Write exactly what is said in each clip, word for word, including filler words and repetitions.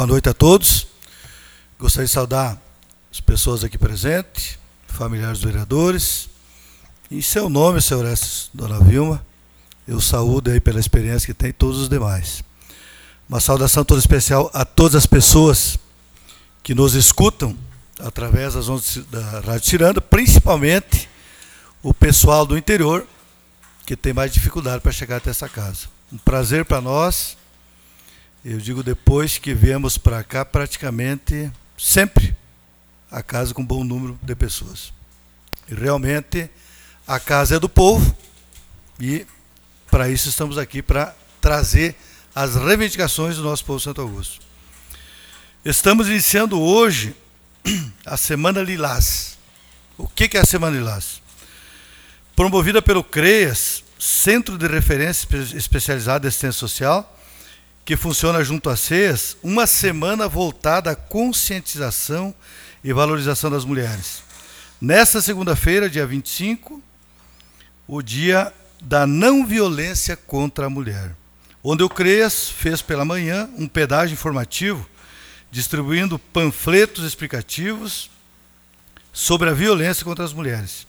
Boa noite a todos. Gostaria de saudar as pessoas aqui presentes, familiares dos vereadores. Em seu nome, senhor Orestes, dona Vilma, eu saúdo aí pela experiência que tem todos os demais. Uma saudação toda especial a todas as pessoas que nos escutam através das ondas da Rádio Ciranda, principalmente o pessoal do interior, que tem mais dificuldade para chegar até essa casa. Um prazer para nós. Eu digo, depois que viemos para cá, praticamente sempre a casa com bom número de pessoas. E realmente a casa é do povo e para isso estamos aqui, para trazer as reivindicações do nosso povo Santo Augusto. Estamos iniciando hoje a Semana Lilás. O que é a Semana Lilás? Promovida pelo CREAS, Centro de Referência Especializado de Assistência Social, que funciona junto à C E A S, uma semana voltada à conscientização e valorização das mulheres. Nesta segunda-feira, dia vinte e cinco, o dia da não violência contra a mulher, onde o CREAS fez pela manhã um pedágio informativo, distribuindo panfletos explicativos sobre a violência contra as mulheres,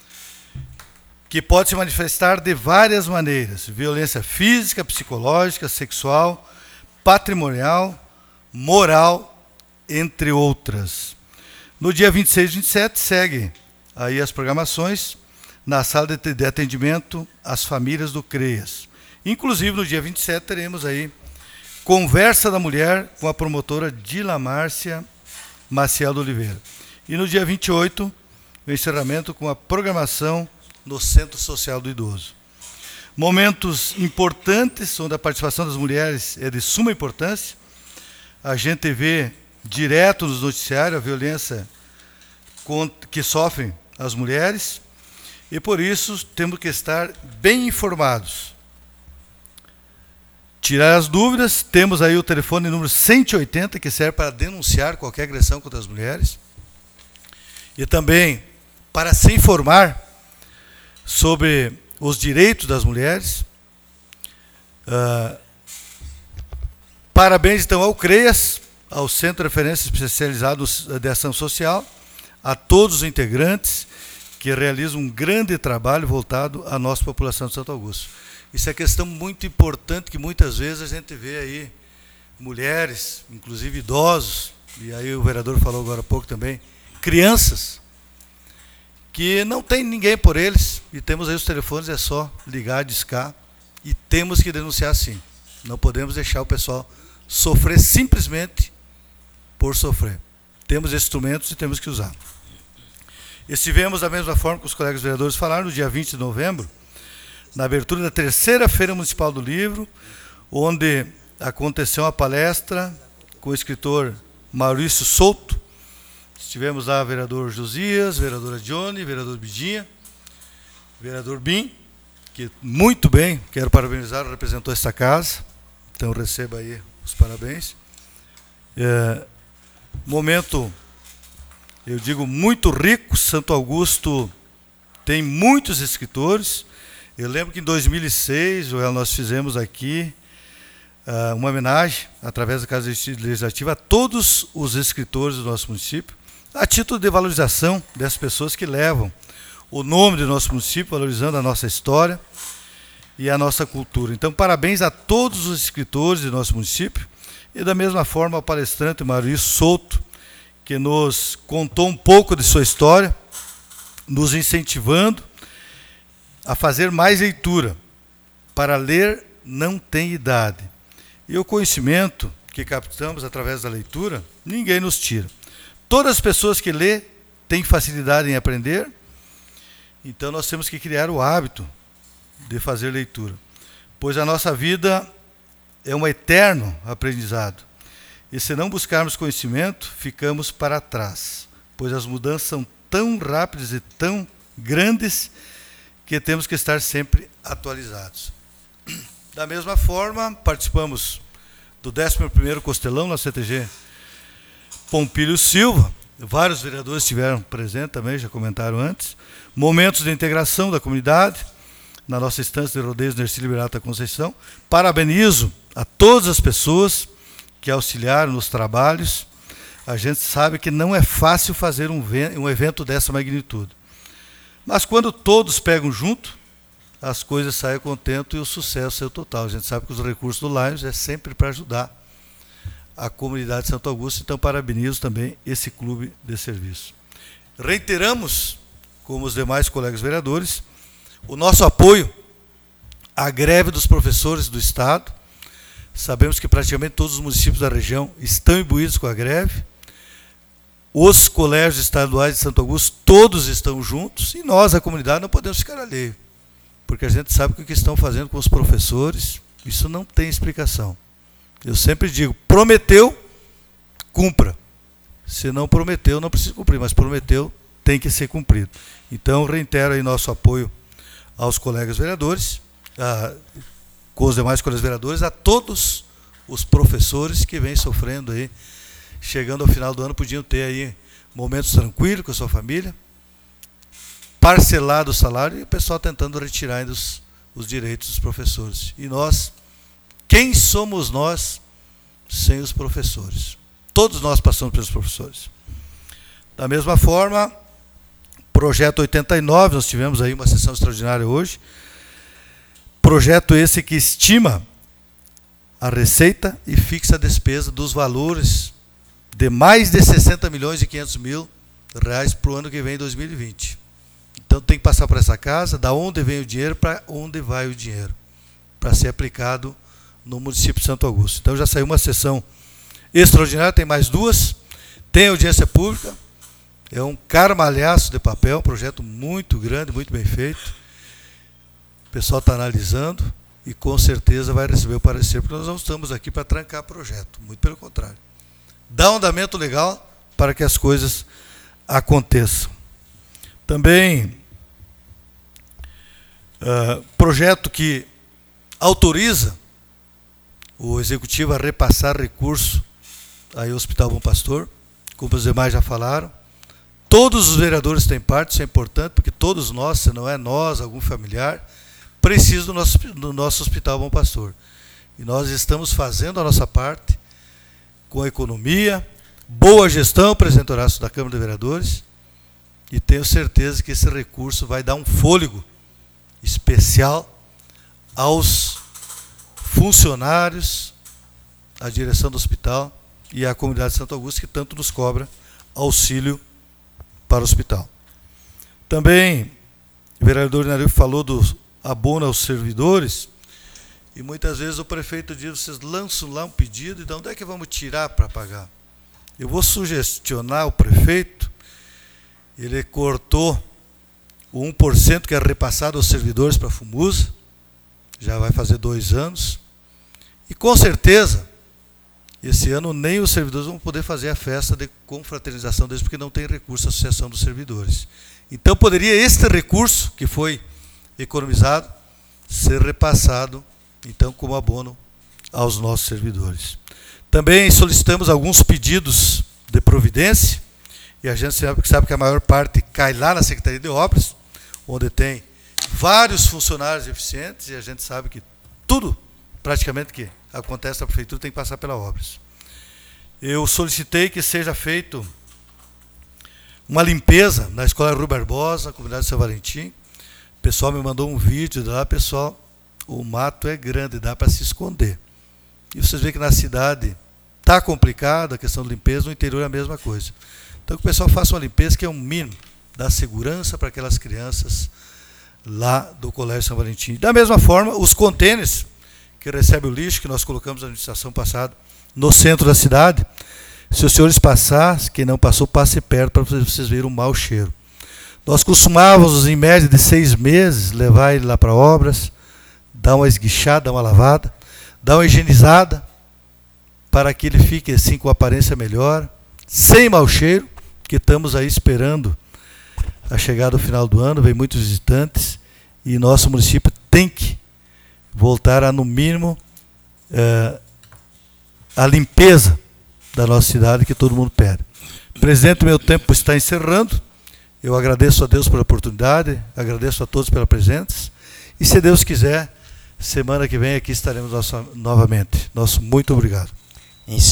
que pode se manifestar de várias maneiras: violência física, psicológica, sexual, patrimonial, moral, entre outras. No dia vinte e seis e vinte e sete, segue aí as programações na sala de atendimento às famílias do CREAS. Inclusive, no dia vinte e sete, teremos aí Conversa da Mulher com a promotora Dila Márcia Maciel de Oliveira. E no dia vinte e oito, o encerramento com a programação no Centro Social do Idoso. Momentos importantes, onde a participação das mulheres é de suma importância. A gente vê direto nos noticiários a violência que sofrem as mulheres, e por isso temos que estar bem informados. Tirar as dúvidas, temos aí o telefone número cento e oitenta, que serve para denunciar qualquer agressão contra as mulheres, e também para se informar sobre os direitos das mulheres. Uh, parabéns, então, ao CREAS, ao Centro de Referência Especializado de Ação Social, a todos os integrantes que realizam um grande trabalho voltado à nossa população de Santo Augusto. Isso é questão muito importante, que muitas vezes a gente vê aí mulheres, inclusive idosos, e aí o vereador falou agora há pouco também, crianças, que não tem ninguém por eles, e temos aí os telefones, é só ligar, discar, e temos que denunciar sim. Não podemos deixar o pessoal sofrer simplesmente por sofrer. Temos instrumentos e temos que usar. Estivemos da mesma forma que os colegas vereadores falaram, no dia vinte de novembro, na abertura da terceira Feira Municipal do Livro, onde aconteceu uma palestra com o escritor Maurício Souto. Estivemos lá, vereador Josias, vereadora Johnny, vereador Bidinha, vereador Bim, que muito bem, quero parabenizar, representou esta casa, então receba aí os parabéns. É, momento, eu digo, muito rico. Santo Augusto tem muitos escritores. Eu lembro que em dois mil e seis, nós fizemos aqui uh, uma homenagem, através da Casa Legislativa, a todos os escritores do nosso município, a título de valorização dessas pessoas que levam o nome do nosso município, valorizando a nossa história e a nossa cultura. Então, parabéns a todos os escritores do nosso município, e da mesma forma ao palestrante Maurício Souto, que nos contou um pouco de sua história, nos incentivando a fazer mais leitura. Para ler não tem idade. E o conhecimento que captamos através da leitura, ninguém nos tira. Todas as pessoas que lê têm facilidade em aprender, então nós temos que criar o hábito de fazer leitura, pois a nossa vida é um eterno aprendizado. E se não buscarmos conhecimento, ficamos para trás, pois as mudanças são tão rápidas e tão grandes que temos que estar sempre atualizados. Da mesma forma, participamos do décimo primeiro Costelão na C T G Pompílio Silva. Vários vereadores estiveram presentes também, já comentaram antes. Momentos de integração da comunidade, na nossa instância de rodeios Nerci Liberato da Conceição. Parabenizo a todas as pessoas que auxiliaram nos trabalhos. A gente sabe que não é fácil fazer um, um evento dessa magnitude. Mas quando todos pegam junto, as coisas saem contento e o sucesso é o total. A gente sabe que os recursos do Lions é sempre para ajudar a comunidade de Santo Augusto, então parabenizo também esse clube de serviço. Reiteramos, como os demais colegas vereadores, o nosso apoio à greve dos professores do Estado. Sabemos que praticamente todos os municípios da região estão imbuídos com a greve. Os colégios estaduais de Santo Augusto, todos estão juntos, e nós, a comunidade, não podemos ficar alheio, porque a gente sabe que o que estão fazendo com os professores, isso não tem explicação. Eu sempre digo, prometeu, cumpra. Se não prometeu, não precisa cumprir, mas prometeu, tem que ser cumprido. Então, reitero aí nosso apoio aos colegas vereadores, a, com os demais colegas vereadores, a todos os professores que vêm sofrendo aí, chegando ao final do ano, podiam ter aí momentos tranquilos com a sua família, parcelado o salário e o pessoal tentando retirar ainda os, os direitos dos professores. E nós, quem somos nós sem os professores? Todos nós passamos pelos professores. Da mesma forma, projeto oitenta e nove, nós tivemos aí uma sessão extraordinária hoje, projeto esse que estima a receita e fixa a despesa dos valores de mais de sessenta milhões e quinhentos mil reais para o ano que vem, dois mil e vinte. Então tem que passar por essa casa, da onde vem o dinheiro, para onde vai o dinheiro, para ser aplicado no município de Santo Augusto. Então já saiu uma sessão extraordinária, tem mais duas, tem audiência pública, é um carmalhaço de papel, um projeto muito grande, muito bem feito. O pessoal está analisando e com certeza vai receber o parecer, porque nós não estamos aqui para trancar projeto, muito pelo contrário. Dá um andamento legal para que as coisas aconteçam. Também, uh, projeto que autoriza o Executivo a repassar recurso aí ao Hospital Bom Pastor, como os demais já falaram. Todos os vereadores têm parte, isso é importante, porque todos nós, se não é nós, algum familiar, precisa do nosso, do nosso Hospital Bom Pastor. E nós estamos fazendo a nossa parte com a economia, boa gestão, presidente Horácio da Câmara de Vereadores, e tenho certeza que esse recurso vai dar um fôlego especial aos funcionários, à direção do hospital e à comunidade de Santo Augusto, que tanto nos cobra auxílio para o hospital. Também, o vereador Nario falou do abono aos servidores, e muitas vezes o prefeito diz, vocês lançam lá um pedido, e de onde é que vamos tirar para pagar? Eu vou sugestionar o prefeito, ele cortou o um por cento que é repassado aos servidores para a FUMUSA, já vai fazer dois anos, e com certeza, esse ano nem os servidores vão poder fazer a festa de confraternização deles, porque não tem recurso à Associação dos Servidores. Então poderia este recurso, que foi economizado, ser repassado, então, como abono aos nossos servidores. Também solicitamos alguns pedidos de providência, e a gente sabe que a maior parte cai lá na Secretaria de Obras, onde tem vários funcionários eficientes, e a gente sabe que tudo, praticamente, que acontece na prefeitura tem que passar pela Obras. Eu solicitei que seja feito uma limpeza na Escola Rui Barbosa, na comunidade de São Valentim. O pessoal me mandou um vídeo de lá, pessoal, o mato é grande, dá para se esconder. E vocês veem que na cidade está complicado a questão de limpeza, no interior é a mesma coisa. Então que o pessoal faça uma limpeza que é um mínimo da segurança para aquelas crianças lá do Colégio São Valentim. Da mesma forma, os contêineres que recebem o lixo, que nós colocamos na administração passada, no centro da cidade, se os senhores passarem, quem não passou, passe perto para vocês verem o mau cheiro. Nós costumávamos, em média de seis meses, levar ele lá para obras, dar uma esguichada, dar uma lavada, dar uma higienizada, para que ele fique assim com aparência melhor, sem mau cheiro, que estamos aí esperando a chegada do final do ano, vem muitos visitantes, e nosso município tem que voltar a, no mínimo, é, a limpeza da nossa cidade, que todo mundo pede. Presidente, meu tempo está encerrando. Eu agradeço a Deus pela oportunidade, agradeço a todos pela presença, e se Deus quiser, semana que vem aqui estaremos nosso, novamente. Nosso muito obrigado.